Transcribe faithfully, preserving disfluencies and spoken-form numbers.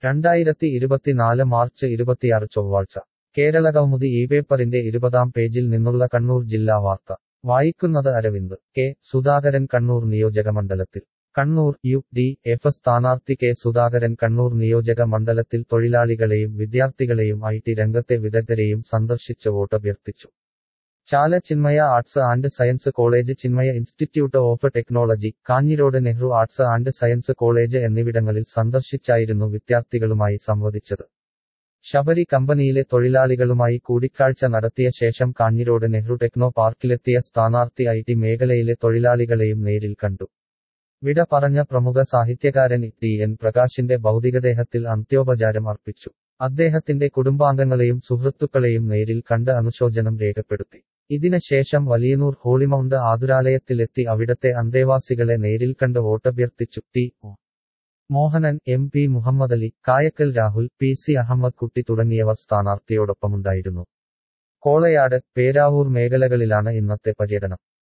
രണ്ടായിരത്തി ഇരുപത്തിനാല് മാർച്ച് ഇരുപത്തിയാറ് ചൊവ്വാഴ്ച കേരള കൗമുദി ഈ പേപ്പറിന്റെ ഇരുപതാം പേജിൽ നിന്നുള്ള കണ്ണൂർ ജില്ലാ വാർത്ത വായിക്കുന്നത് അരവിന്ദ്. കെ സുധാകരൻ കണ്ണൂർ നിയോജകമണ്ഡലത്തിൽ. കണ്ണൂർ യു ഡി എഫ് സ്ഥാനാർത്ഥി കെ സുധാകരൻ കണ്ണൂർ നിയോജക മണ്ഡലത്തിൽ തൊഴിലാളികളെയും വിദ്യാർത്ഥികളെയും ഐ ടി രംഗത്തെ വിദഗ്ധരെയും സന്ദർശിച്ച് വോട്ടഭ്യർത്ഥിച്ചു. Chala Chinmaya arts and science college, Chinmaya institute of technology, Kanhirode Nehru arts and science college എന്നിവിടങ്ങളിൽ സന്ദർശിച്ചായിരുന്നു വിദ്യാർത്ഥികളുമായി സംവദിച്ചത്. ശബരി കമ്പനിയിലെ തൊഴിലാളികളുമായി കൂടിക്കാഴ്ച നടത്തിയ ശേഷം കാഞ്ഞിരോട് നെഹ്റു ടെക്നോ പാർക്കിലെത്തിയ സ്ഥാനാർത്ഥി ഐ ടി മേഖലയിലെ തൊഴിലാളികളെയും നേരിൽ കണ്ടു. വിട പറഞ്ഞ പ്രമുഖ സാഹിത്യകാരൻ ടി എൻ പ്രകാശിന്റെ ഭൗതികദേഹത്തിൽ അന്ത്യോപചാരം അർപ്പിച്ചു. അദ്ദേഹത്തിന്റെ കുടുംബാംഗങ്ങളെയും സുഹൃത്തുക്കളെയും നേരിൽ കണ്ട് അനുശോചനം രേഖപ്പെടുത്തി. ഇതിന് ശേഷം വലിയനൂർ ഹോളിമൗണ്ട് ആതുരാലയത്തിലെത്തി അവിടത്തെ അന്തേവാസികളെ നേരിൽ കണ്ട് വോട്ടഭ്യർത്ഥിച്ചു. T Mohanan, M P Muhammadali, Kayakkal Rahul, P C Ahammed Kutty തുടങ്ങിയവർ സ്ഥാനാർത്ഥിയോടൊപ്പമുണ്ടായിരുന്നു. കോളയാട്, പേരാവൂർ മേഖലകളിലാണ് ഇന്നത്തെ പര്യടനം.